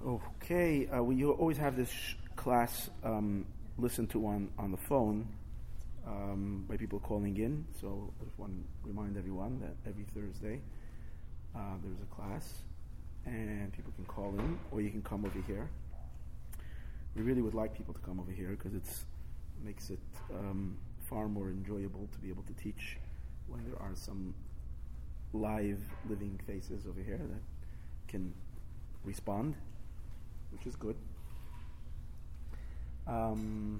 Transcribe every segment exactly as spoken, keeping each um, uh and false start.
Okay, uh, we always have this sh- class um, listened to on, on the phone um, by people calling in. So I just want to remind everyone that every Thursday uh, there's a class and people can call in or you can come over here. We really would like people to come over here because it makes it um, far more enjoyable to be able to teach when there are some live living faces over here that can respond, which is good. Um,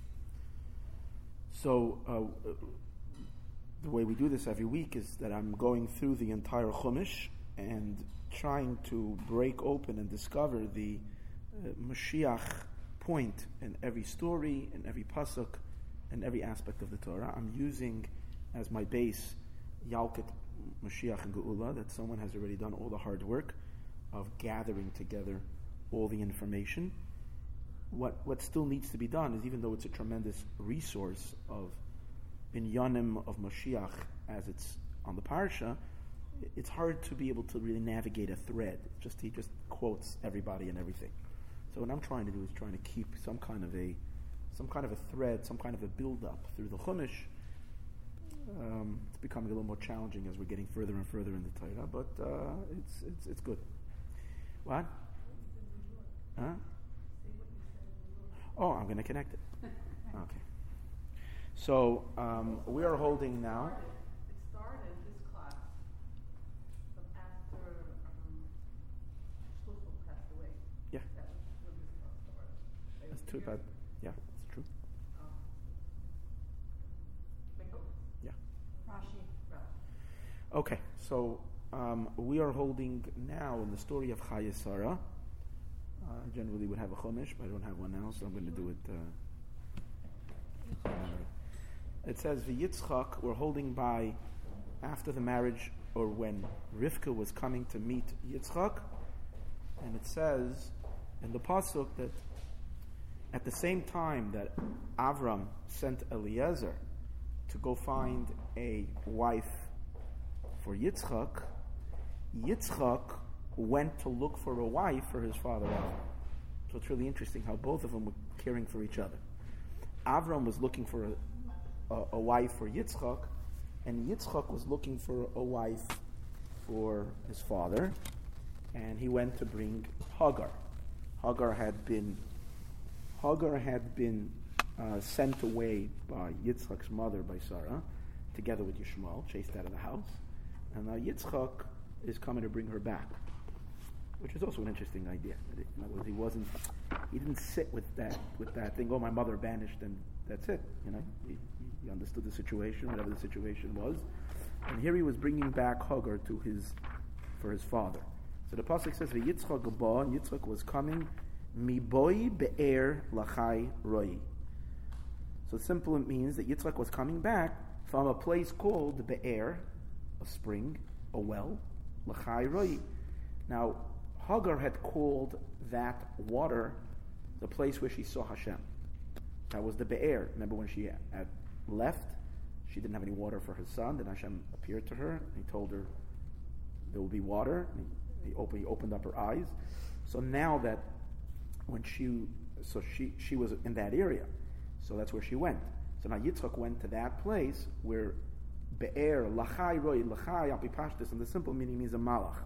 so uh, the way we do this every week is that I'm going through the entire Chumash and trying to break open and discover the uh, Mashiach point in every story, in every pasuk, in every aspect of the Torah. I'm using as my base Yalkut, Mashiach, and Geula, that someone has already done all the hard work of gathering together all the information. What what still needs to be done is, even though it's a tremendous resource of binyanim of Mashiach as it's on the parsha, it's hard to be able to really navigate a thread. Just he just quotes everybody and everything. So what I'm trying to do is trying to keep some kind of a some kind of a thread, some kind of a build-up through the Chumash. Um, it's becoming a little more challenging as we're getting further and further in the Torah, but uh, it's it's it's good. What? Huh? Oh, I'm going to connect it. Okay. So um, we are holding now. It started this class from after um, Shluchot passed away. Yeah. That was when this class started. That's too bad. Yeah, it's true. Um, Miko? Yeah. Rashi. Rashi. Okay, so um, we are holding now in the story of Chayei Sarah. Uh, generally would have a Chumash, but I don't have one now, so I'm going to do it. Uh, it says, V'Yitzchak, we're holding by after the marriage, or when Rivka was coming to meet Yitzchak, and it says in the pasuk that at the same time that Avram sent Eliezer to go find a wife for Yitzchak, Yitzchak went to look for a wife for his father Avram. So it's really interesting how both of them were caring for each other. Avram was looking for a, a, a wife for Yitzchak, and Yitzchak was looking for a wife for his father, and he went to bring Hagar. Hagar had been Hagar had been uh, sent away by Yitzchak's mother, by Sarah, together with Yishmael, chased out of the house, and now Yitzchak is coming to bring her back, which is also an interesting idea. In other words, he wasn't, he didn't sit with that, with that thing. Oh, my mother banished, and that's it. You know, he, he understood the situation, whatever the situation was, and here he was bringing back Hagar to his, for his father. So the pasuk says, "Yitzchak ba," and Yitzchak was coming, mi boi be'er lachai roi. So simple, it means that Yitzchak was coming back from a place called Be'er, a spring, a well, lachai roi. Now, Hagar had called that water the place where she saw Hashem. That was the Be'er. Remember when she had left, she didn't have any water for her son, then Hashem appeared to her, and he told her there will be water, and he, he, opened, he opened up her eyes. So now that, when she, so she, she was in that area, so that's where she went. So now Yitzchak went to that place where Be'er, Lachai Roi, Lachai, Apipashtis, and the simple meaning means a malach,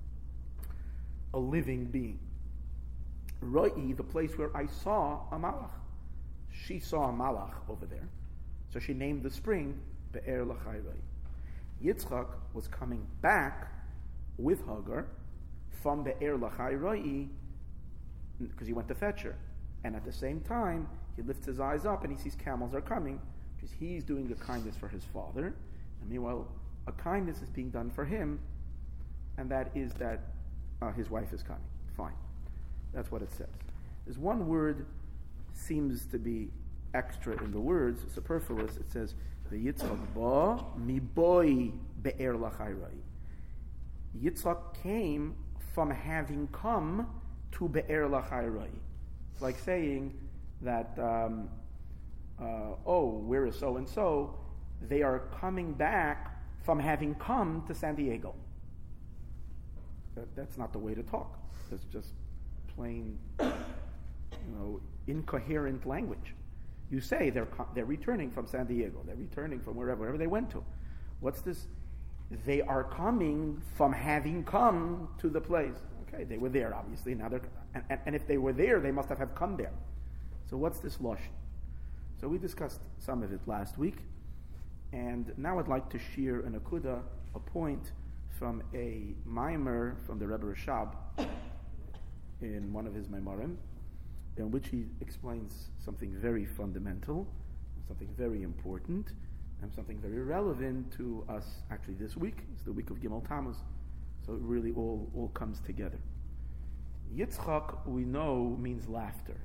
a living being. Roi, the place where I saw a malach. She saw a malach over there. So she named the spring Be'er Lachai Roi. Yitzchak was coming back with Hagar from Be'er Lachai Roi because he went to fetch her. And at the same time, he lifts his eyes up and he sees camels are coming, because he's doing a kindness for his father. And meanwhile, a kindness is being done for him, and that is that uh, his wife is coming. Fine. That's what it says. There's one word seems to be extra in the words, superfluous. It says, V'Yitzchak ba mi boi be'er lachai roi. Yitzchak came from having come to be'er lachai roi. It's like saying that, um, uh, oh, where is so-and-so? They are coming back from having come to San Diego. That, that's not the way to talk. It's just plain, you know, incoherent language. You say they're they're returning from San Diego, they're returning from wherever, wherever they went to. What's this? They are coming from having come to the place. Okay, they were there, obviously. Now they're, and, and, and if they were there, they must have, have come there. So what's this lashon? So we discussed some of it last week, and now I'd like to share an akuda, a point from a mimer from the Rebbe Rashab in one of his memorim, in which he explains something very fundamental, something very important, and something very relevant to us actually this week. It's the week of Gimel Tammuz, so it really all, all comes together. Yitzchak, we know, means laughter.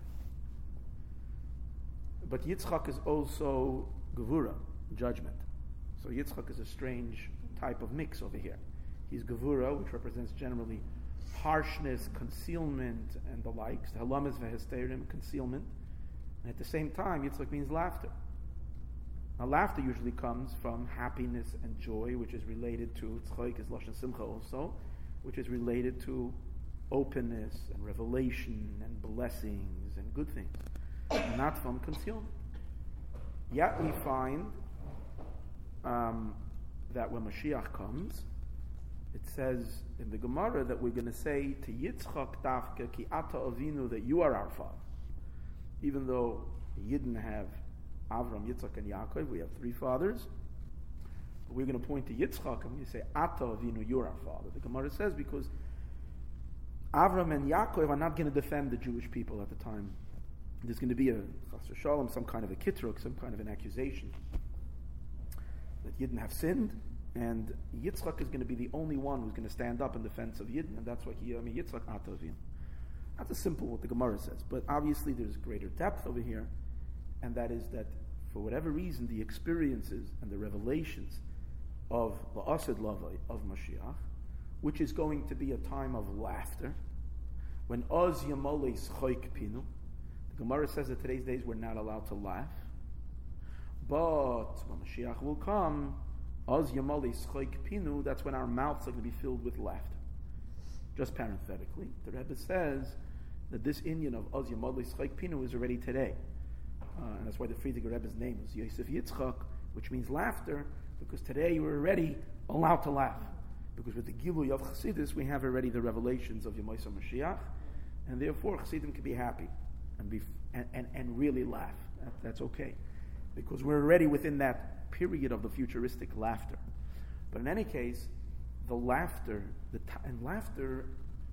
But Yitzchak is also Gevura, judgment. So Yitzchak is a strange type of mix over here. He's Gevura, which represents generally harshness, concealment, and the likes. Halamas v'hesterim, concealment. And at the same time, Yitzchak means laughter. Now, laughter usually comes from happiness and joy, which is related to Tzchoik is Lashon Simcha also, which is related to openness and revelation and blessings and good things, not from concealment. Yet we find um, that when Mashiach comes, it says in the Gemara that we're going to say to Yitzchak Dafka ki ata avinu, that you are our father. Even though he didn't have Avram, Yitzchak, and Yaakov, we have three fathers. But we're going to point to Yitzchak and we say, Ata Avinu, you're our father. The Gemara says because Avram and Yaakov are not going to defend the Jewish people at the time. There's going to be a chas v'shalom, some kind of a kitruk, some kind of an accusation that Yidden have sinned, and Yitzchak is going to be the only one who's going to stand up in defense of Yidden, and that's why he, I mean, Yitzchak Ata Avinu. That's a simple what the Gemara says, but obviously there's greater depth over here, and that is that for whatever reason, the experiences and the revelations of the Asad Lavai of Mashiach, which is going to be a time of laughter, when Oz Yamalei Schoik Pinu, the Gemara says that today's days we're not allowed to laugh, but when Mashiach will come, Oz Yamalei Schoik Pinu, that's when our mouths are going to be filled with laughter. Just parenthetically, the Rebbe says that this Indian of Oz Yamalei Schoik Pinu is already today. Uh, and that's why the Friediger Rebbe's name is Yosef Yitzchak, which means laughter, because today we're already allowed to laugh. Because with the Gilui of Chassidus, we have already the revelations of Yemoisa Mashiach, and therefore Chassidim can be happy and be and, and, and really laugh. That, that's okay. Because we're already within that period of the futuristic laughter. But in any case, the laughter, the t- and laughter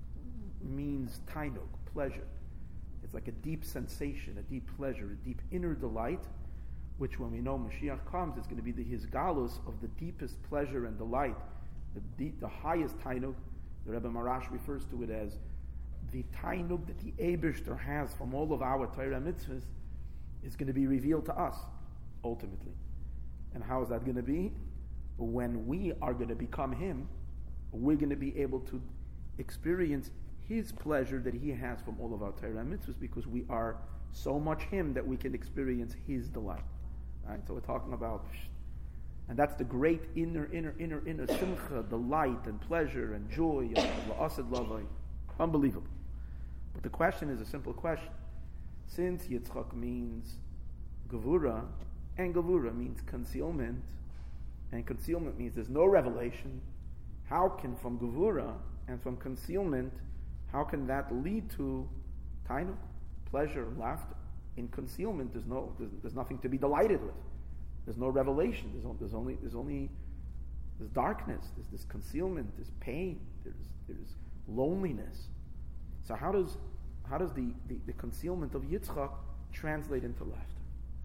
means tainug, pleasure. It's like a deep sensation, a deep pleasure, a deep inner delight, which when we know Mashiach comes, it's going to be the his galus of the deepest pleasure and delight, the deep, the highest tainug. The Rebbe Marash refers to it as the tainug that the Eibishter has from all of our Torah mitzvahs is going to be revealed to us, ultimately. And how is that going to be? When we are going to become him, we're going to be able to experience his pleasure that he has from all of our Torah mitzvahs, because we are so much him that we can experience his delight. Right? So we're talking about, and that's the great inner, inner, inner, inner simcha, delight and pleasure and joy of la'asad lavai. Unbelievable. But the question is a simple question. Since Yitzchak means gevura, and gevura means concealment, and concealment means there's no revelation, how can from gevura and from concealment, how can that lead to tainuk, pleasure, laughter? In concealment, there's no, there's, there's nothing to be delighted with. There's no revelation. There's, there's only, there's only, there's darkness. There's this concealment. There's pain. There's, there's loneliness. So how does, how does the, the, the concealment of Yitzchak translate into laughter?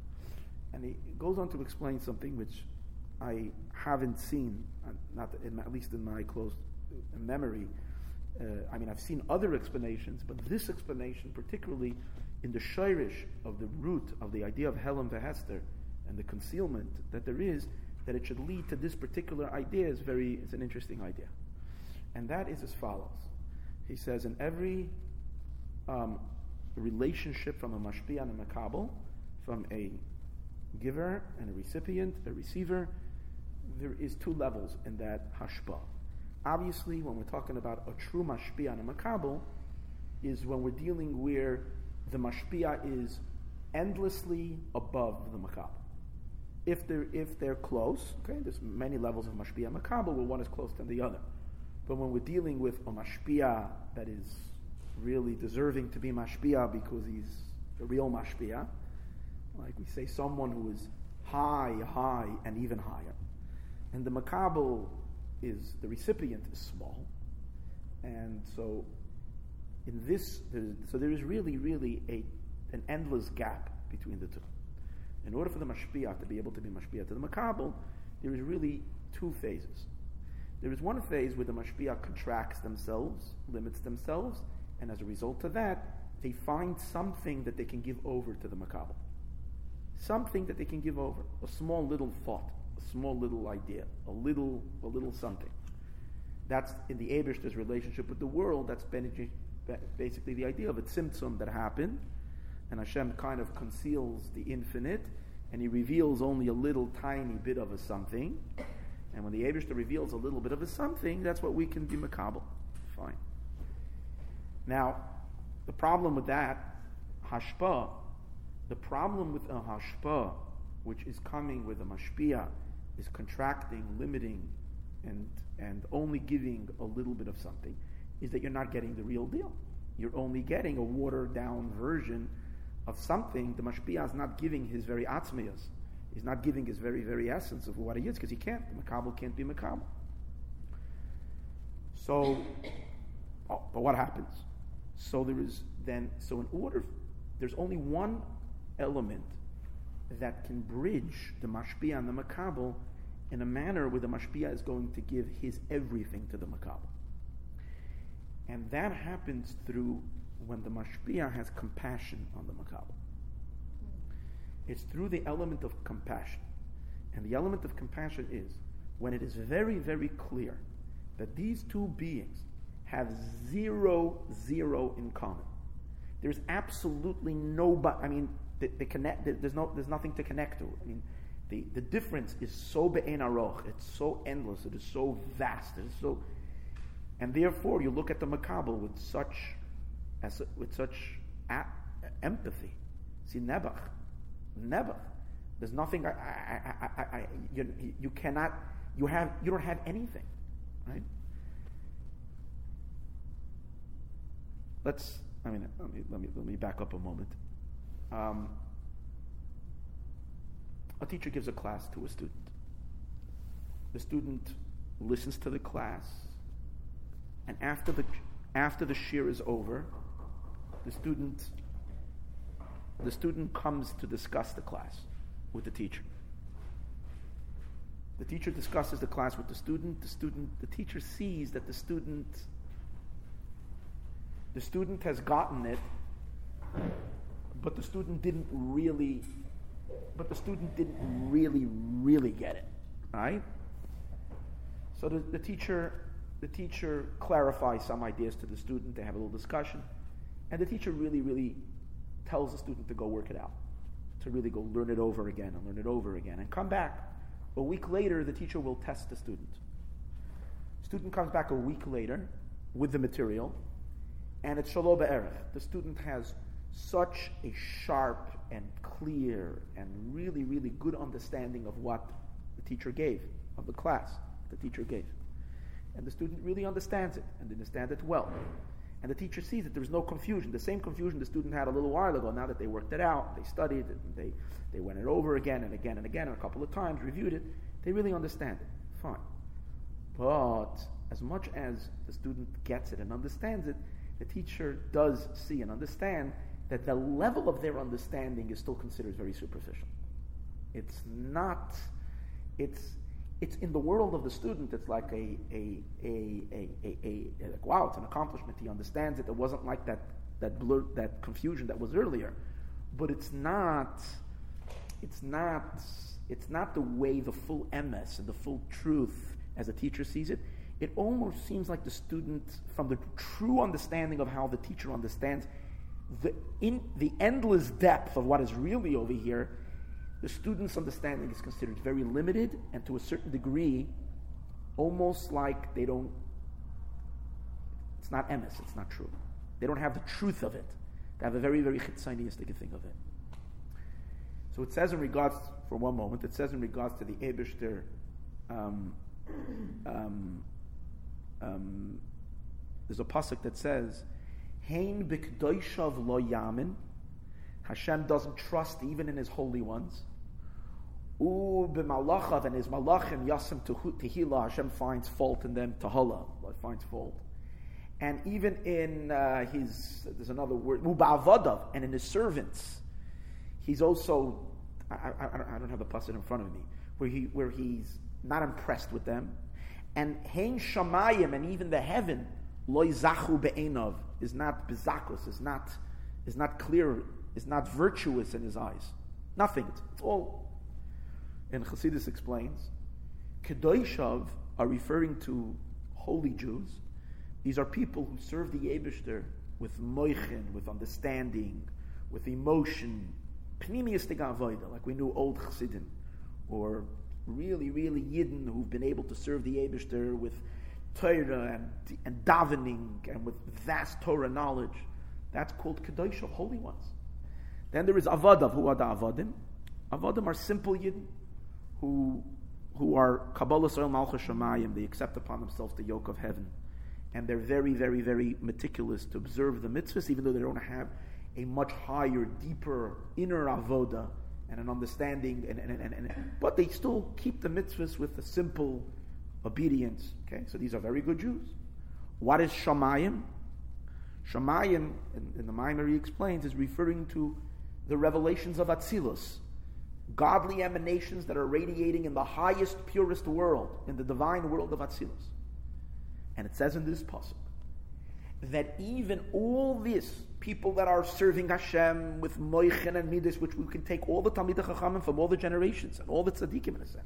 And he goes on to explain something which I haven't seen, not in, at least in my close memory. Uh, I mean, I've seen other explanations, but this explanation, particularly in the shirish of the root of the idea of Helam v'Hester and the concealment that there is, that it should lead to this particular idea is very, it's an interesting idea. And that is as follows. He says, in every um, relationship from a mashpia and a makabel, from a giver and a recipient, a receiver, there is two levels in that hashpa. Obviously, when we're talking about a true mashpia and a makabel, is when we're dealing where the mashpia is endlessly above the makabel. If they're if they're close, okay, there's many levels of mashpia and makabel where one is close to the other. But when we're dealing with a mashpia that is really deserving to be mashpia because he's the real mashpia, like we say, someone who is high, high, and even higher, and the makabel is the recipient is small, and so in this, so there is really, really a an endless gap between the two. In order for the mashpia to be able to be mashpia to the makabel, there is really two phases. There is one phase where the mashpia contracts themselves, limits themselves, and as a result of that, they find something that they can give over to the makabel. Something that they can give over. A small little thought, a small little idea, a little, a little something. That's in the Eibishter's relationship with the world. That's basically the idea of a tzimtzum that happened, and Hashem kind of conceals the infinite, and He reveals only a little tiny bit of a something. And when the Eibishter reveals a little bit of a something, that's what we can be makabel. Fine. Now, the problem with that, hashpa, the problem with a hashpa, which is coming with a mashpia, is contracting, limiting, and and only giving a little bit of something, is that you're not getting the real deal. You're only getting a watered-down version of something. The mashpia is not giving his very atzmiyas. He's not giving his very, very essence of what he is, because he can't. The makabel can't be makabel. So, oh, but what happens? So there is then, so in order, there's only one element that can bridge the mashpia and the makabel in a manner where the mashpia is going to give his everything to the makabel. And that happens through when the mashpia has compassion on the makabel. It's through the element of compassion. And the element of compassion is when it is very, very clear that these two beings have zero, zero in common. There's absolutely no, but I mean, they, they connect. There's no, there's nothing to connect to. I mean, the, the difference is so be'en aroch. It's so endless. It is so vast. It is so, and therefore you look at the makabel with such, as with such a, empathy. See, Nebuch, Nebuch. There's nothing. I, I, I, I, I, you, you cannot. You have. You don't have anything, right? Let's. I mean, let me let me let me back up a moment. Um, a teacher gives a class to a student. The student listens to the class, and after the after the shir is over, the student the student comes to discuss the class with the teacher. The teacher discusses the class with the student. The student, the teacher sees that the student, the student has gotten it, but the student didn't really, but the student didn't really, really get it, right? So the, the teacher, the teacher clarifies some ideas to the student. They have a little discussion, and the teacher really, really tells the student to go work it out, to really go learn it over again and learn it over again and come back. A week later, the teacher will test the student. Student comes back a week later with the material, and it's shalo be'erech. The student has such a sharp and clear and really, really good understanding of what the teacher gave, of the class the teacher gave. And the student really understands it, and understands it well. And the teacher sees that there's no confusion. The same confusion the student had a little while ago, now that they worked it out, they studied it, and they, they went it over again and again and again, and a couple of times, reviewed it, they really understand it. Fine. But as much as the student gets it and understands it, the teacher does see and understand that the level of their understanding is still considered very superficial. It's not, it's It's in the world of the student. It's like a a a a a, a, a like, wow, it's an accomplishment. He understands it. It wasn't like that that blur, that confusion that was earlier, but it's not. It's not. It's not the way the full M S and the full truth as a teacher sees it. It almost seems like the student, from the true understanding of how the teacher understands the in the endless depth of what is really over here, the student's understanding is considered very limited, and to a certain degree, almost like they don't, it's not emes, it's not true. They don't have the truth of it. They have a very, very chitzoniistic thing of it. So it says in regards, for one moment, it says in regards to the Eibishter, um, um, um, there's a pasuk that says, Hein b'kdoishav lo yamin, Hashem doesn't trust even in His holy ones. U b'malachav, and His malachim yasim tehila, Hashem finds fault in them, tahala, finds fault. And even in uh, His, there's another word, uba'avadav, and in His servants, He's also, I, I, I don't have the pasuk in front of me, where he where He's not impressed with them. And hein shamayim, and even the heaven, lo zachu be'enov, is not bezakus, is not is not clear, is not virtuous in His eyes. Nothing. It's, it's all. And Chassidus explains, Kedoishav are referring to holy Jews. These are people who serve the Eibishter with moichin, with understanding, with emotion, pnimiistic avodah, like we knew old Chassidim, or really, really Yidden who've been able to serve the Eibishter with Torah and, and davening and with vast Torah knowledge. That's called Kedosh, holy ones. Then there is Avadav, who are the Avadim. Avadim are simple Yidden who who are Kabbalah Soil Malchus Shamayim. They accept upon themselves the yoke of heaven. And they're very, very, very meticulous to observe the mitzvahs, even though they don't have a much higher, deeper, inner avoda and an understanding, and, and, and, and but they still keep the mitzvahs with a simple obedience. Okay, so these are very good Jews. What is Shamayim? Shamayim, in, in the Maimer he explains, is referring to the revelations of Atzilus, godly emanations that are radiating in the highest, purest world, in the divine world of Atzilus. And it says in this pasuk that even all this, people that are serving Hashem with moichin and midas, which we can take all the Talmidei Chachamim from all the generations and all the tzaddikim in a sense.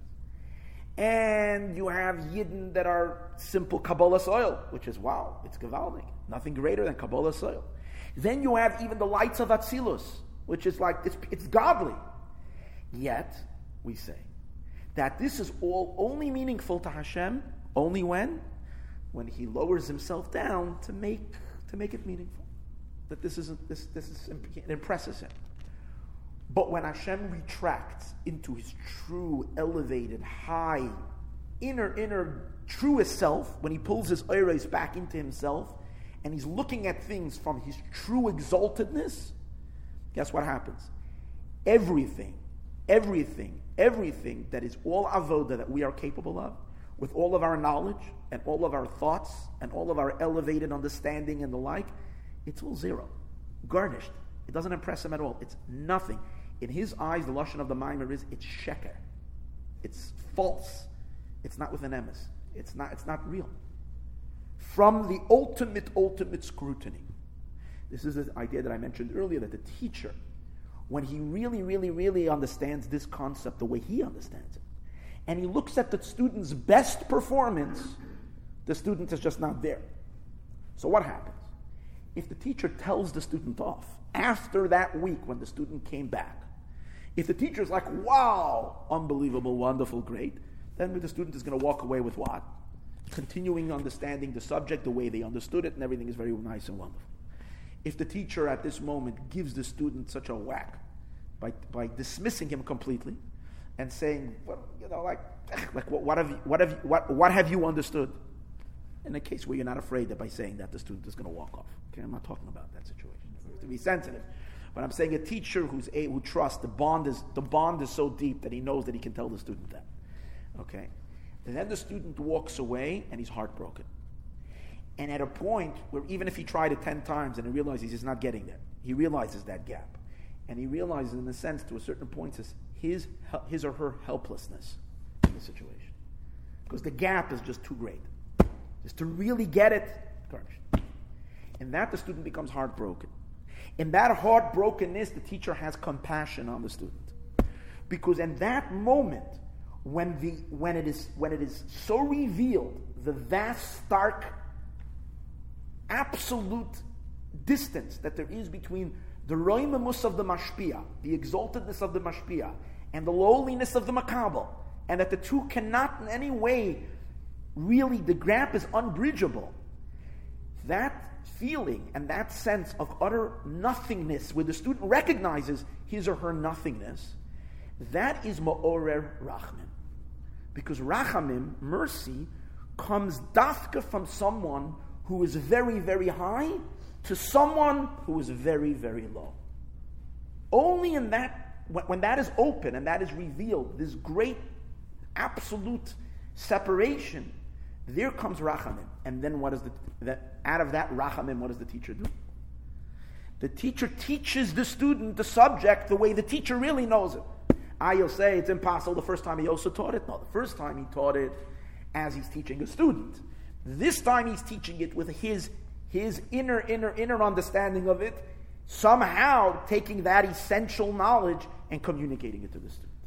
And you have Yidden that are simple Kabbalah soil, which is wow, it's gewaldig, nothing greater than Kabbalah soil. Then you have even the lights of Atzilus, which is like, it's, it's godly. Yet, we say that this is all only meaningful to Hashem, only when? When He lowers Himself down to make to make it meaningful. That this is this this is it impresses Him. But when Hashem retracts into His true, elevated, high, inner, inner, truest self, when He pulls His oiros back into Himself, and He's looking at things from His true exaltedness, guess what happens? Everything, everything, everything that is all avoda that we are capable of, with all of our knowledge and all of our thoughts and all of our elevated understanding and the like, it's all zero, garnished. It doesn't impress Him at all. It's nothing. In His eyes, the lashon of the Maimer is it's sheker. It's false. It's not with an emes. It's not. It's not real. From the ultimate, ultimate scrutiny. This is the idea that I mentioned earlier, that the teacher, when he really, really, really understands this concept the way he understands it, and he looks at the student's best performance, the student is just not there. So what happens? If the teacher tells the student off after that week when the student came back, if the teacher is like, wow, unbelievable, wonderful, great, then the student is going to walk away with what? Continuing understanding the subject the way they understood it, and everything is very nice and wonderful. If the teacher at this moment gives the student such a whack by by dismissing him completely and saying, well, you know, like, like what, what have you, what have you, what, what have you understood? In a case where you're not afraid that by saying that the student is going to walk off. Okay, I'm not talking about that situation. To be sensitive, but I'm saying a teacher who's a who trusts the bond is the bond is so deep that he knows that he can tell the student that. Okay, and then the student walks away and he's heartbroken. And at a point where even if he tried it ten times and he realizes he's not getting there, he realizes that gap, and he realizes, in a sense, to a certain point, is his his or her helplessness in the situation, because the gap is just too great. Just to really get it, garbage. And that the student becomes heartbroken. In that heartbrokenness, the teacher has compassion on the student, because in that moment, when the when it is when it is so revealed, the vast, stark, absolute distance that there is between the roimamus of the mashpia, the exaltedness of the mashpia, and the lowliness of the makabel, and that the two cannot in any way really, the gap is unbridgeable. That feeling and that sense of utter nothingness, where the student recognizes his or her nothingness, that is ma'orer rachamim. Because rachamim, mercy, comes dafka from someone who is very, very high to someone who is very, very low. Only in that, when that is open and that is revealed, this great absolute separation, there comes rachamim. And then what is the, that out of that rachamim, what does the teacher do? The teacher teaches the student the subject the way the teacher really knows it. Ah, you'll say it's impossible. The first time he also taught it. No, the first time he taught it as he's teaching a student. This time he's teaching it with his, his inner, inner, inner understanding of it, somehow taking that essential knowledge and communicating it to the student.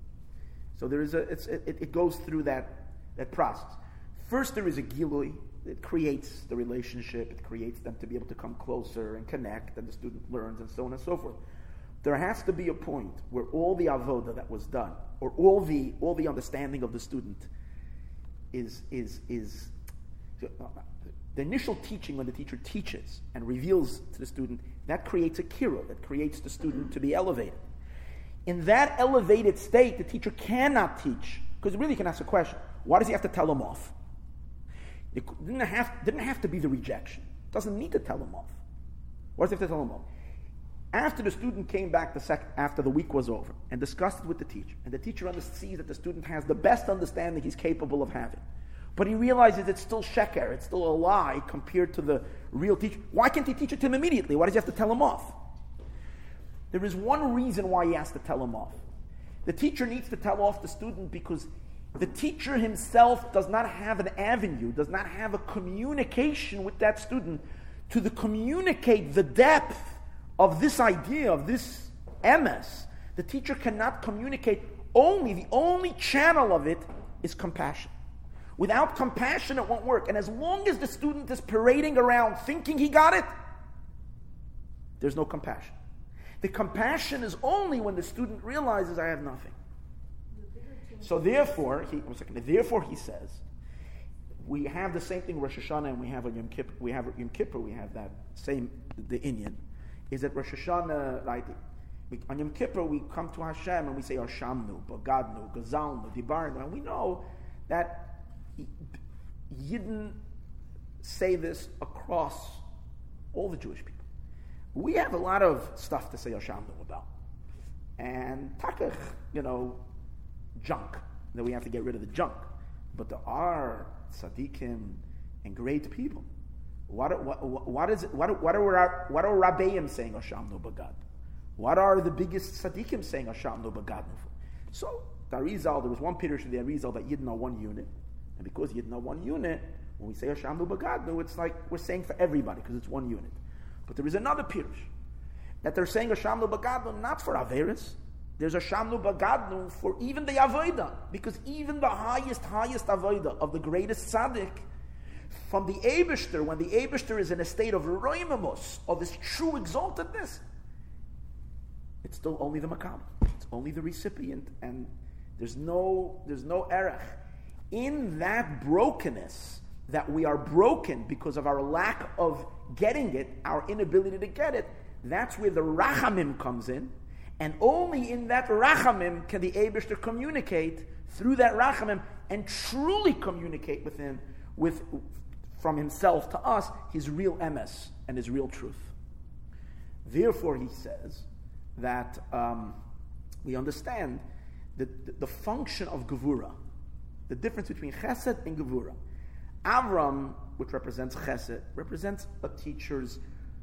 So there is a, it's, it, it goes through that, that process. First there is a gilui. It creates the relationship. It creates them to be able to come closer and connect, and the student learns, and so on and so forth. There has to be a point where all the avoda that was done, or all the all the understanding of the student, is is is uh, the initial teaching when the teacher teaches and reveals to the student, that creates a kira, that creates the student to be elevated. In that elevated state, the teacher cannot teach, because it really can ask a question: why does he have to tell him off? It didn't have didn't have to be the rejection. It doesn't need to tell him off. Why does he have to tell him off? After the student came back the sec- after the week was over and discussed it with the teacher, and the teacher sees that the student has the best understanding he's capable of having, but he realizes it's still sheker, it's still a lie compared to the real teacher. Why can't he teach it to him immediately? Why does he have to tell him off? There is one reason why he has to tell him off. The teacher needs to tell off the student because the teacher himself does not have an avenue, does not have a communication with that student to the communicate the depth of this idea, of this M S. The teacher cannot communicate. Only, the only channel of it is compassion. Without compassion, it won't work. And as long as the student is parading around thinking he got it, there's no compassion. The compassion is only when the student realizes I have nothing. So therefore, he, one second, therefore he says, we have the same thing Rosh Hashanah and we have on Yom Kippur. We have Yom Kippur. We have that same the Inyan. Is that Rosh Hashanah, right? We, on Yom Kippur, we come to Hashem and we say, Hashamnu, Bagadnu, Gazalnu, Dibarnu. And we know that Yidden say this across all the Jewish people. We have a lot of stuff to say Hashamnu about. And Takach, you know, junk. That we have to get rid of the junk. But there are tzaddikim and great people. What, what, what is it, what, what are our, what are Rabbeim saying Hashamnu Bagad? What are the biggest tzaddikim saying Hashamnu Bagad? So the Arizal, there was one pirush in the Arizal that Yidden are one unit, and because Yidden are one unit, when we say Hashamnu Bagad, it's like we're saying for everybody because it's one unit. But there is another pirush that they're saying Hashamnu Bagad not for Averis. There's Hashamnu Bagad for even the Avodah, because even the highest, highest Avodah of the greatest tzaddik, from the Eibishter, when the Eibishter is in a state of roimamus, of this true exaltedness, it's still only the makam. It's only the recipient, and there's no there's no erech. In that brokenness, that we are broken because of our lack of getting it, our inability to get it, that's where the rachamim comes in, and only in that rachamim can the Eibishter communicate through that rachamim and truly communicate with him, with from himself to us, his real M S and his real truth. Therefore, he says that um, we understand that the, the function of Gevura, the difference between Chesed and Gevura. Avram, which represents Chesed, represents a teacher's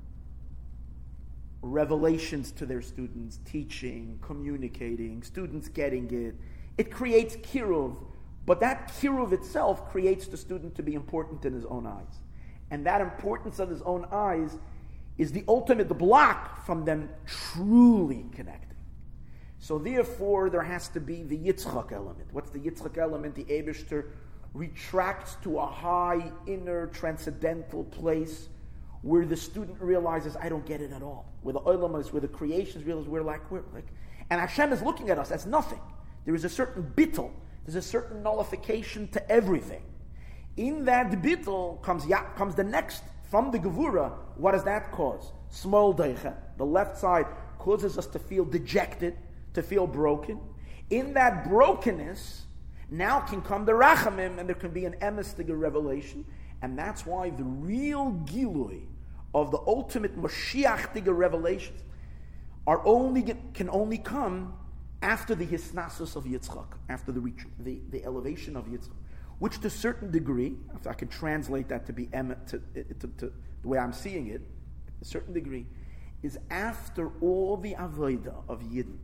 revelations to their students, teaching, communicating, students getting it. It creates kiruv, but that kiruv itself creates the student to be important in his own eyes. And that importance of his own eyes is the ultimate block from them truly connecting. So therefore, there has to be the Yitzchak element. What's the Yitzchak element? The Eibishter retracts to a high, inner, transcendental place where the student realizes, I don't get it at all. Where the Olam is, where the creations realize we're like, we're like, and Hashem is looking at us as nothing. There is a certain bittul, there's a certain nullification to everything. In that bittul comes, comes the next from the Gevura, what does that cause? Small deicha, the left side causes us to feel dejected, to feel broken. In that brokenness, now can come the Rachamim, and there can be an emestiga revelation, and that's why the real Gilui of the ultimate Mashiach-tiga revelations are only can only come after the Hisnasus of Yitzchak, after the, the, the elevation of Yitzchak, which to a certain degree, if I can translate that to be em, to, to, to the way I'm seeing it, a certain degree, is after all the Avodah of Yidden,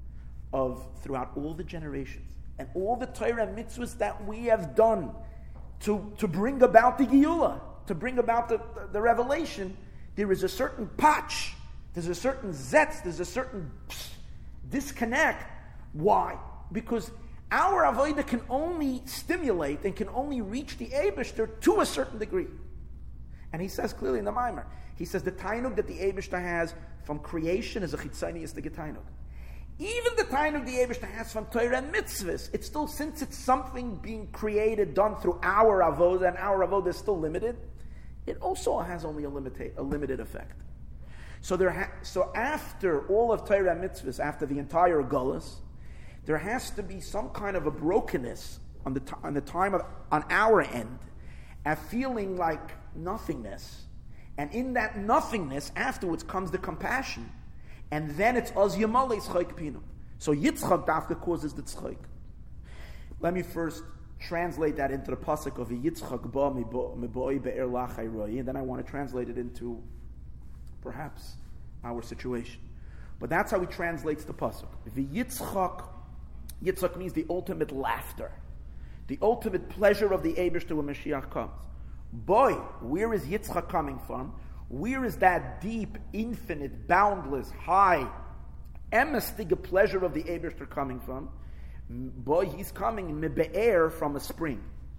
of throughout all the generations, and all the Torah mitzvahs that we have done to, to bring about the Geula, to bring about the, the, the revelation, there is a certain patch, there's a certain zetz, there's a certain disconnect. Why? Because our avodah can only stimulate and can only reach the Eibishter to a certain degree. And he says clearly in the Maimer, he says the tainug that the Eibishter has from creation is a chitzoniistic tainug. Even the tainug the Eibishter has from Torah and mitzvahs, it's still, since it's something being created, done through our avodah, and our avodah is still limited, it also has only a, limita- a limited effect. So there, ha- so after all of Torah and mitzvahs, after the entire Gullus, there has to be some kind of a brokenness on the t- on the time of on our end, a feeling like nothingness, and in that nothingness, afterwards comes the compassion, and then it's oz yamalei tzchok pinu. So Yitzchak dafka causes the tzchok. Let me first translate that into the pasuk of Yitzchak ba miboi be'er lachai roi, and then I want to translate it into perhaps our situation. But that's how he translates the pasuk. The Yitzchak, Yitzchak means the ultimate laughter, the ultimate pleasure of the Eibishter when Mashiach comes. Boy, where is Yitzchak coming from? Where is that deep, infinite, boundless, high, emestiga pleasure of the Eibishter coming from? Boy, he's coming mibe'er from a spring.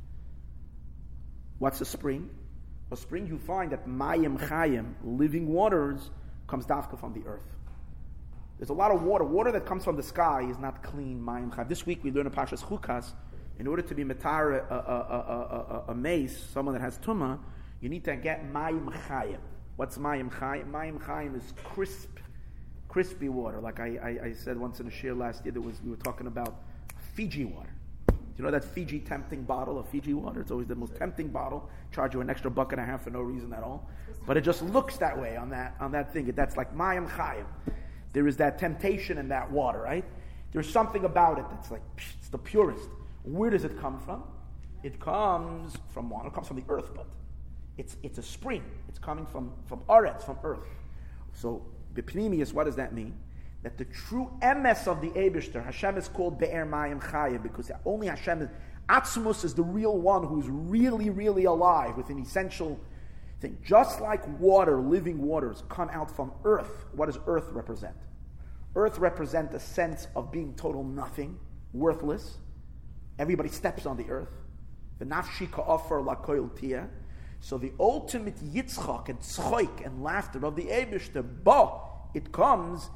What's a spring? A spring you find that mayim chayim, living waters, comes dafka from the earth. There's a lot of water. Water that comes from the sky is not clean mayim chayim. This week we learned in Parshas Chukas, in order to be metar a, a, a, a, a mace, someone that has tumah, you need to get mayim chayim. What's mayim chayim? Mayim chayim is crisp, crispy water. Like I, I, I said once in a shir last year, that was we were talking about Fiji water. Do you know that Fiji tempting bottle of Fiji water? It's always the most tempting bottle. Charge you an extra buck and a half for no reason at all. But it just looks that way on that on that thing. That's like mayim chayim. There is that temptation in that water, right? There's something about it that's like, psh, it's the purest. Where does it come from? It comes from water. It comes from the earth, but it's it's a spring. It's coming from from Aretz, from earth. So, b'pnimius, what does that mean? That the true emes of the Eibishter, Hashem is called Be'er Mayim Chayim, because only Hashem is, Atzmus is the real one who's really, really alive with an essential thing. Just like water, living waters, come out from earth. What does earth represent? Earth represents a sense of being total nothing, worthless. Everybody steps on the earth. V'nafshi ka'afar lakoil tia. So the ultimate yitzchak and tzchoik and laughter of the Eibishter, ba, it comes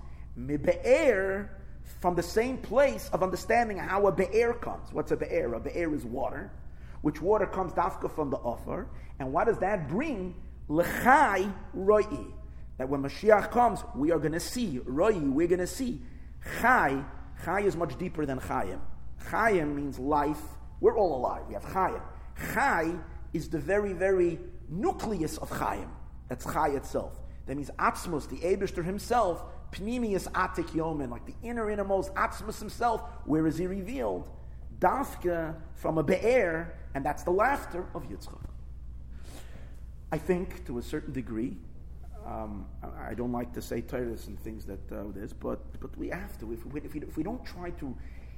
mibe'er, from the same place of understanding how a be'er comes. What's a be'er? A be'er is water, which water comes dafka from the offer. And what does that bring? L'chai roi. That when Mashiach comes, we are going to see. Roi, we're going to see. Chai, chai is much deeper than chayim. Chayim means life. We're all alive. We have chayim. Chai is the very, very nucleus of chayim. That's chai itself. That means atzmus, the Eibishter himself, pnimius atik yomen, like the inner, innermost atzmus himself. Where is he revealed? Dafka from a be'er, and that's the laughter of Yitzchak. I think, to a certain degree, um, I don't like to say Torahs and things that uh, this, but but we have to. If we, if we if we don't try to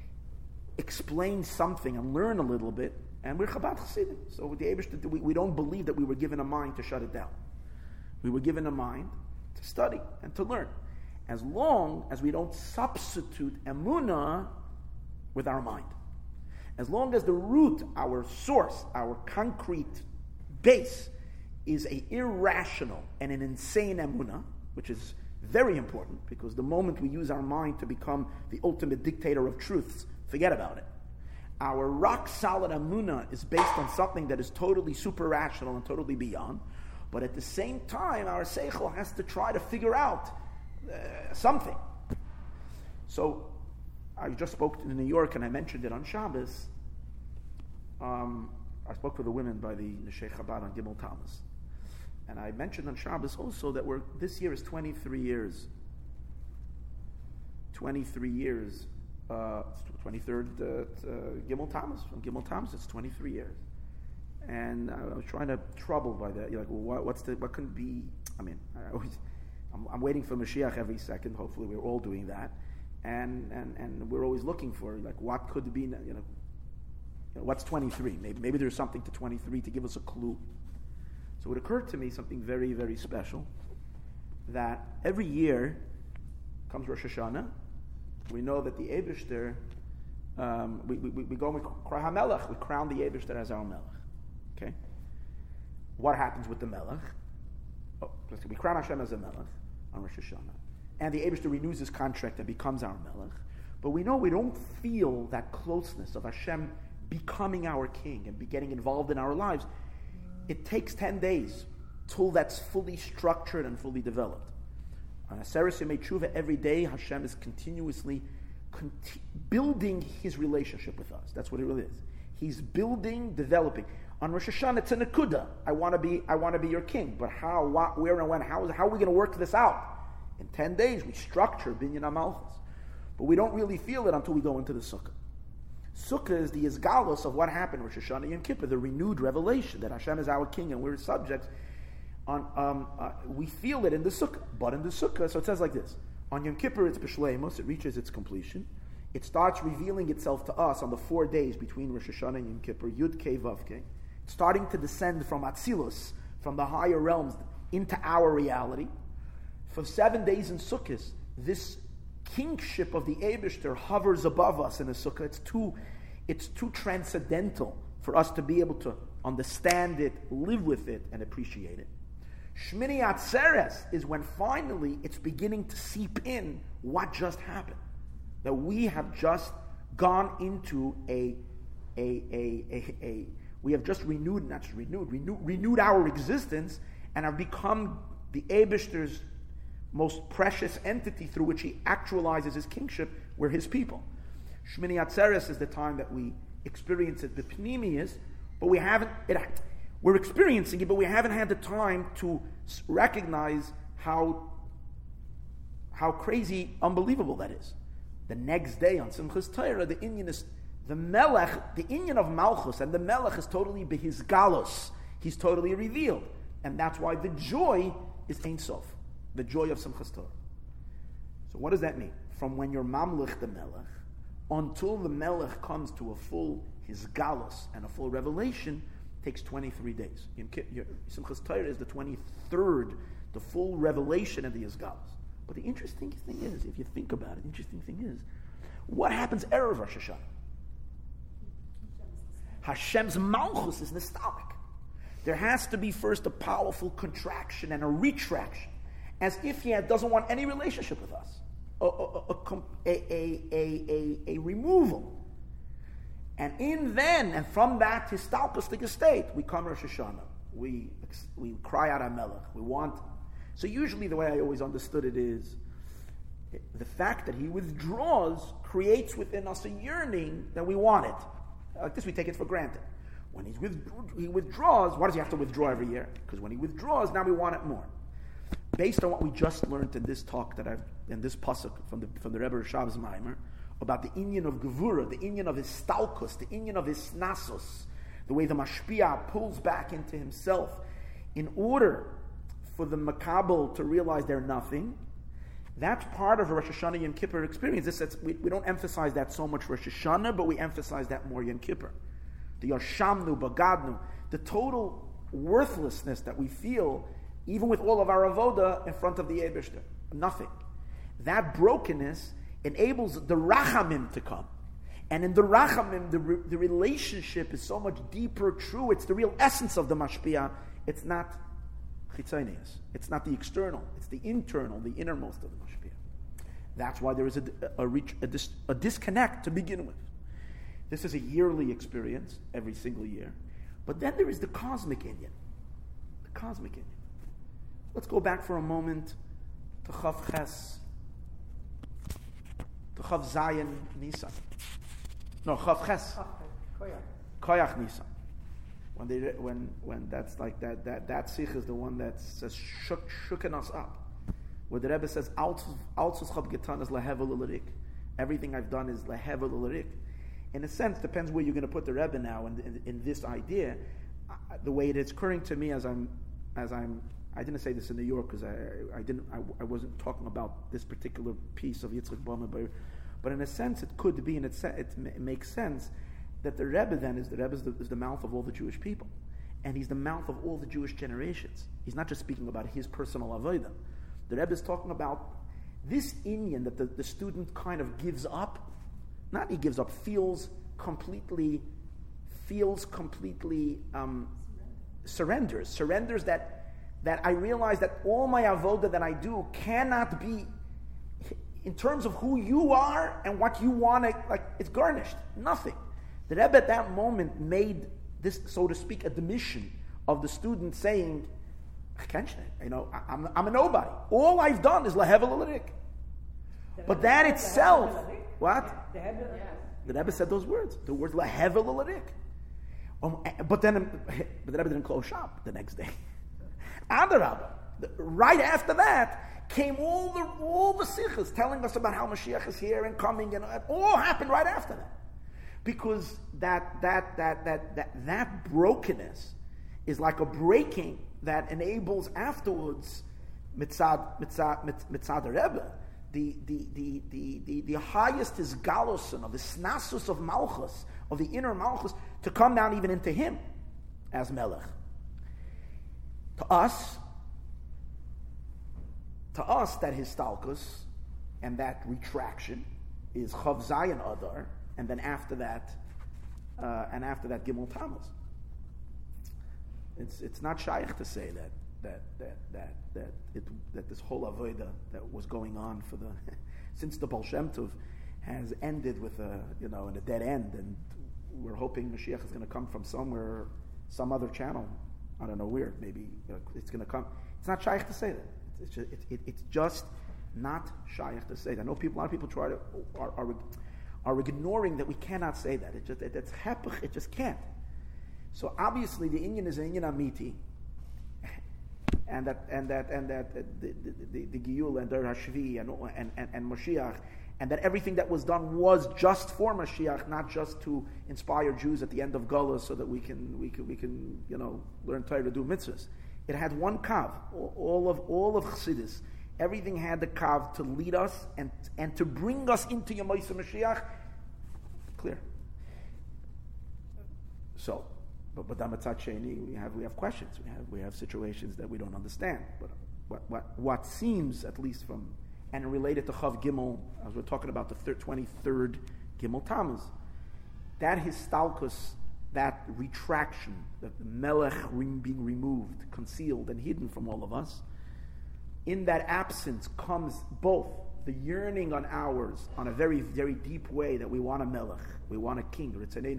explain something and learn a little bit, and we're Chabad Chassidim, so with the Eibishter, we, we don't believe that we were given a mind to shut it down. We were given a mind to study and to learn, as long as we don't substitute emunah with our mind. As long as the root, our source, our concrete base, is a irrational and an insane emunah, which is very important, because the moment we use our mind to become the ultimate dictator of truths, forget about it. Our rock-solid emunah is based on something that is totally super-rational and totally beyond. But at the same time, our seichel has to try to figure out uh, something. So, I just spoke to New York, and I mentioned it on Shabbos. Um, I spoke with the women by the Neshei Chabad on Gimel Tammuz. And I mentioned on Shabbos also that we're, this year is twenty-three years. twenty-three years. Uh, twenty-third uh, uh, Gimel Tammuz. From Gimel Tammuz, it's twenty-three years. And I was trying to troubled by that. You're like, well, what, what's the, what can be? I mean, I always, I'm, I'm waiting for Mashiach every second. Hopefully, we're all doing that, and and and we're always looking for like what could be. You know, you know what's twenty-three? Maybe maybe there's something to twenty-three to give us a clue. So it occurred to me something very very special, that every year comes Rosh Hashanah. We know that the Eibishter, um, we, we, we go and we cry HaMelech, we crown the Eibishter as our Melech. Okay? What happens with the Melech? Oh, we crown Hashem as a Melech on Rosh Hashanah. And the Eibishter renews his contract and becomes our Melech. But we know we don't feel that closeness of Hashem becoming our king and be getting involved in our lives. It takes ten days till that's fully structured and fully developed. On Aseret Yemei Tshuva, every day Hashem is continuously conti- building his relationship with us. That's what it really is. He's building, developing. On Rosh Hashanah, it's a nekuda. I want to be, I want to be your king. But how, what, where, and when? How, is, how are we going to work this out? In ten days, we structure Binyan HaMalchus. But we don't really feel it until we go into the Sukkah. Sukkah is the Izgalus of what happened Rosh Hashanah and Yom Kippur, the renewed revelation that Hashem is our king and we're his subjects. On, um, uh, we feel it in the Sukkah, but in the Sukkah, so it says like this: on Yom Kippur, it's B'Shleimus, it reaches its completion. It starts revealing itself to us on the four days between Rosh Hashanah and Yom Kippur, Yud Kei Vav Kei, starting to descend from Atzilus, from the higher realms, into our reality. For seven days in Sukkot, this kingship of the Eibishter hovers above us in the Sukkah. It's too, it's too transcendental for us to be able to understand it, live with it, and appreciate it. Shmini Atzeres is when finally it's beginning to seep in what just happened. That we have just gone into a, a, a, a, a we have just renewed, not just renewed, renewed, renewed our existence and have become the Eibishter's most precious entity through which he actualizes his kingship. We're his people. Shmini Atzeres is the time that we experience it, the Pnimius, but we haven't, it, we're experiencing it, but we haven't had the time to recognize how, how crazy, unbelievable that is. The next day on Simchas Torah, the Inyan is, the Melech, the Inyan of Malchus, and the Melech is totally behis galos. He's totally revealed. And that's why the joy is Ein Sof, the joy of Simchas Torah. So what does that mean? From when you're Mamlich the Melech, until the Melech comes to a full his galos and a full revelation, takes twenty-three days. Simchas Torah is the twenty-third, the full revelation of the Yizgalos. But the interesting thing is, if you think about it, the interesting thing is, what happens Erev Rosh Hashanah? Hashem's Malchus is nostalgic. There has to be first a powerful contraction and a retraction, as if he doesn't want any relationship with us. A, a, a, a, a, a, a removal. And in then, and from that histalkistic state, we come Rosh Hashanah. We, we cry out HaMelech. We want. So usually the way I always understood it is, the fact that he withdraws creates within us a yearning that we want it. Like this, we take it for granted. When he's with, he withdraws, why does he have to withdraw every year? Because when he withdraws, now we want it more. Based on what we just learned in this talk that I've, in this pasuk from the from the Rebbe Rashav's Maimer, about the inyan of Gevura, the inyan of his stalkus, the inyan of his snasus, the way the mashpia pulls back into himself, in order for the makabel to realize they're nothing. That's part of a Rosh Hashanah Yom Kippur experience. This, that's, we, we don't emphasize that so much Rosh Hashanah, but we emphasize that more Yom Kippur. The Yashamnu, Bagadnu, the total worthlessness that we feel, even with all of our avoda in front of the Eibishter. Nothing. That brokenness enables the Rachamim to come. And in the Rachamim, the, re- the relationship is so much deeper, true. It's the real essence of the Mashpia. It's not Chitzonius. It's not the external. It's the internal, the innermost of the Mashpia. That's why there is a, a, reach, a, dis, a disconnect to begin with. This is a yearly experience, every single year. But then there is the cosmic Inyan. The cosmic Inyan. Let's go back for a moment to Chav Ches, to Chav Zayin Nisan. No, Chav Ches. Koyach Nisan. When they when when that's like that that that sich is the one that says shook shooken us up. Where the Rebbe says Alzus Chab Getan is Lehevel Ulerik. Everything I've done is Lehevel Ulerik. In a sense, depends where you're going to put the Rebbe now in, in, in this idea. Uh, the way it is occurring to me as I'm as I'm I didn't say this in New York because I I didn't I, I wasn't talking about this particular piece of Yitzchak Bama, but, but in a sense it could be and it it, it makes sense that the Rebbe then is the Rebbe is the, is the mouth of all the Jewish people, and he's the mouth of all the Jewish generations. He's not just speaking about his personal avodah. The Rebbe is talking about this inyan that the, the student kind of gives up. Not he gives up, feels completely, feels completely um, surrenders. Surrenders that that I realize that all my avodah that I do cannot be in terms of who you are and what you want to, like, it's garnished. Nothing. The Rebbe at that moment made this, so to speak, a demission of the student saying, you know, I'm, I'm a nobody. All I've done is Lehevel Ulerik. But that itself, what? The Rebbe said those words. The words Lehevel Ulerik. Um, but then, but the Rebbe didn't close shop the next day. Adarabah. Right after that came all the all the sichos telling us about how Mashiach is here and coming, and it all happened right after that. Because that that that that that that brokenness is like a breaking that enables afterwards mitzad mitzad mitzad the Rebbe, the the the the the, the highest is galosun of the snasus of malchus, of the inner malchus, to come down even into him as melech. To us, to us that histalkus and that retraction is Chav Zayin Adar. And then after that, uh, and after that, Gimel Tammuz. It's it's not shaykh to say that that that that that it, that this whole avodah that was going on for the since the Baal Shem Tov has ended with a you know in a dead end, and we're hoping Mashiach is going to come from somewhere, some other channel. I don't know where. Maybe you know, it's going to come. It's not shaykh to say that. It's just, it, it, it's just not shaykh to say that. I know people. A lot of people try to are. are are ignoring that we cannot say that. It just, it, it's hepech, it just can't. So obviously the Inyan is an Inyan Amiti. And that, and that, and that, uh, the, the, the, the Giyul and Der Hashvi and, and, and, and Mashiach, and that everything that was done was just for Mashiach, not just to inspire Jews at the end of Gullus so that we can, we can, we can, you know, learn Torah to do mitzvahs. It had one kav, all of, all of Chassidus. Everything had the kav to lead us and and to bring us into Yemosha Mashiach. Clear. So, but but Damatzat Sheni, we have we have questions. We have we have situations that we don't understand. But what what what seems, at least from and related to Chav Gimel, as we're talking about the twenty-third Gimel Tammuz, that histalkus, that retraction, that the Melech being removed, concealed, and hidden from all of us. In that absence comes both the yearning on ours, on a very, very deep way, that we want a melech, we want a king.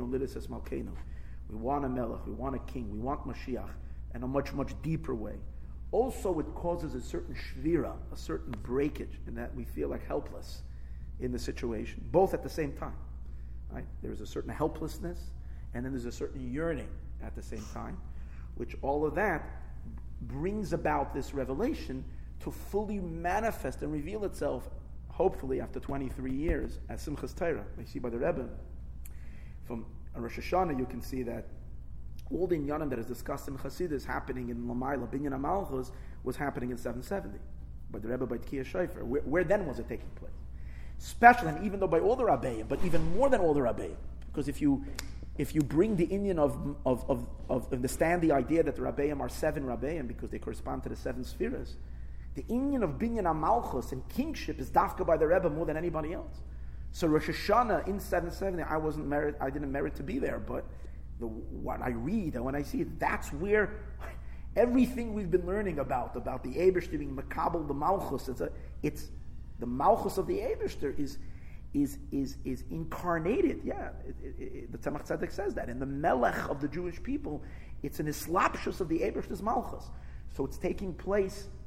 We want a melech, we want a king, we want Mashiach, in a much, much deeper way. Also, it causes a certain shvira, a certain breakage, in that we feel like helpless in the situation, both at the same time. Right? There's a certain helplessness, and then there's a certain yearning at the same time, which all of that brings about this revelation to fully manifest and reveal itself, hopefully after twenty-three years, as Simchas Torah. We see by the Rebbe, from Rosh Hashanah, you can see that all the inyanim that is discussed in Chassidus happening in Lamayla, Binyan HaMalchus, was happening in seven seventy, by the Rebbe by Tkiyah Shofar. Where, where then was it taking place? Especially, and even though by all the Rabbeim, but even more than all the Rabbeim, because if you if you bring the inyan of of, of of understand the idea that the Rabbeim are seven Rabbeim because they correspond to the seven spheres, the inyan of Binyan HaMalchus and kingship is dafka by the Rebbe more than anybody else. So Rosh Hashanah in seven seventy, I wasn't merit, I didn't merit to be there, but the, what I read and when I see it, that's where everything we've been learning about, about the Eibishter being Makabel, the Malchus, it's, a, it's the Malchus of the Eibishter is is is is incarnated. Yeah, it, it, it, the Tzemach Tzedek says that. In the Melech of the Jewish people, it's an Islapshus of the Eibishter's Malchus. So it's taking place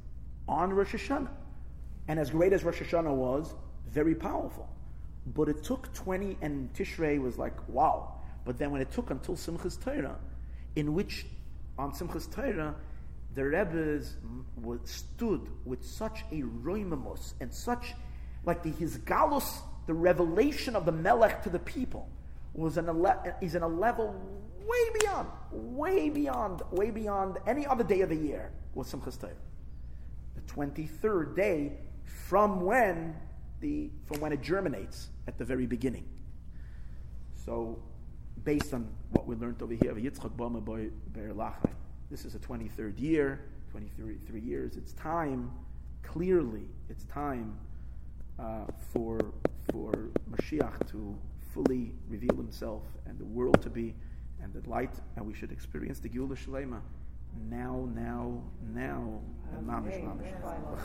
on Rosh Hashanah. And as great as Rosh Hashanah was, very powerful. But it took twenty, and Tishrei was like, wow. But then when it took until Simchas Torah, in which on Simchas Torah, the Rebbe's was, stood with such a roimamus and such, like the his galus, the revelation of the Melech to the people, was an ele- is in a level way beyond, way beyond, way beyond any other day of the year was Simchas Torah. The twenty-third day from when the from when it germinates at the very beginning. So, based on what we learned over here, Yitzchak Bama Boy Be'er Lachai. This is a twenty-third year, twenty-three three years. It's time, clearly, it's time uh, for for Mashiach to fully reveal himself and the world to be, and the light, and we should experience the Geula Shalema now, now, now, and mamish, mamish.